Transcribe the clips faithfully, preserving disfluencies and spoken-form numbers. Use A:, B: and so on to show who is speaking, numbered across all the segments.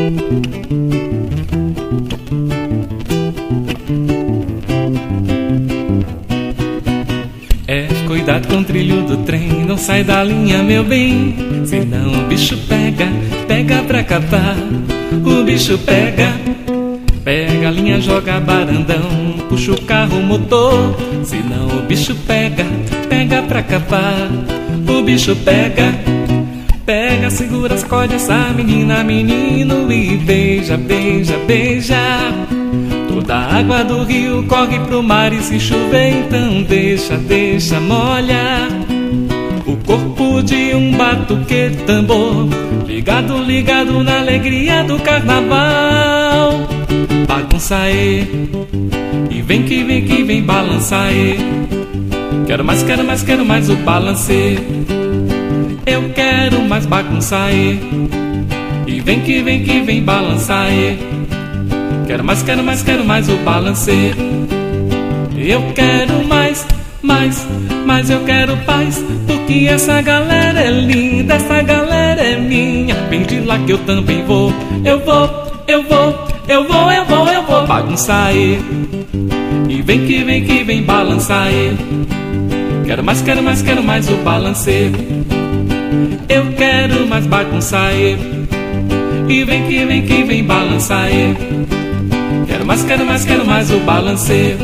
A: É, cuidado com o trilho do trem, não sai da linha, meu bem, senão o bicho pega, pega pra capar. O bicho pega, pega a linha, joga barandão, puxa o carro, motor, senão o bicho pega, pega pra capar. O bicho pega, pega, segura, sacode essa menina, menino, e beija, beija, beija. Toda a água do rio corre pro mar e se chover, então deixa, deixa, molha o corpo de um batuque tambor, ligado, ligado na alegria do carnaval. Bagunça aí, e vem que vem que vem balança aí. Quero mais, quero mais, quero mais o balancê. Eu quero mais bagunça aí, e vem que vem que vem balança aí. Quero mais, quero mais, quero mais o balancê. Eu quero mais, mais, mais eu quero paz, porque essa galera é linda, essa galera é minha. Vem de lá que eu também vou, eu vou, eu vou, eu vou, eu vou, eu vou bagunçar aí. E vem que vem que vem balançar aí. Quero mais, quero mais, quero mais o balancê. Eu quero mais bagunçar aí. E vem que vem que vem balançar aí. Quero mais, quero mais, quero mais o balancê.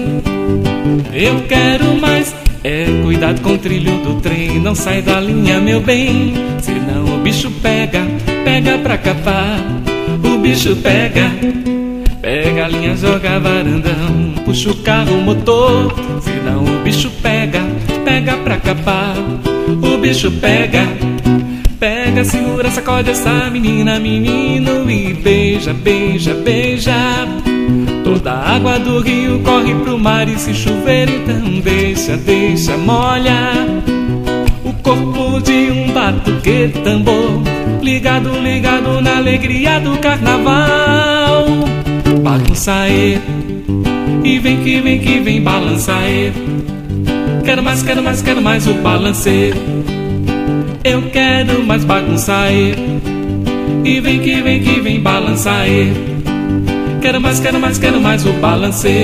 A: Eu quero mais. É, cuidado com o trilho do trem, não sai da linha, meu bem, senão o bicho pega, pega pra capar. O bicho pega, pega a linha, joga varandão, puxa o carro, motor, senão o bicho pega, pega pra capar. O bicho pega, pega, segura, sacode essa menina, menino, e beija, beija, beija. Toda a água do rio corre pro mar e se chover, então deixa, deixa, molha o corpo de um batuque tambor, ligado, ligado na alegria do carnaval. Bagunça aí, e vem que vem que vem balança aí. Quero mais, quero mais, quero mais o balancê. Eu quero mais bagunça aí, e vem que vem que vem balança aí. Quero mais, quero mais, quero mais o balancê.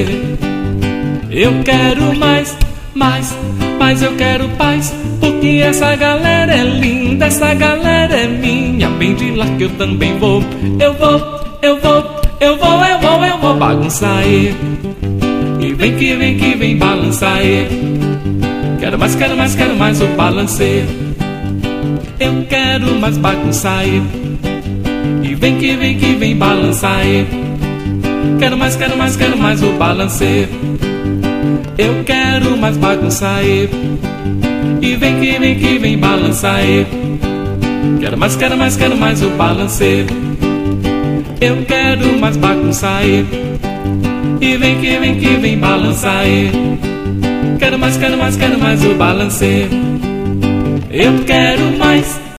A: Eu quero mais, mais, mais eu quero paz, porque essa galera é linda, essa galera é minha. Vem de lá que eu também vou, eu vou, eu vou, eu vou, eu vou, eu vou bagunçar aí. E vem que vem que vem balançar aí. Quero mais, quero mais, quero mais o balancê. Eu quero mais bagunçar aí. E vem que vem que vem balançar aí. Quero mais, quero mais, quero mais o balancê. Eu quero mais bagunçar aí. E vem que vem que vem balançar aí. Quero mais, quero mais, quero mais o balancê. Eu quero mais bagunçar aí. E vem que vem que vem balançar aí. Quero mais, quero mais, quero mais o balancê. Eu quero mais.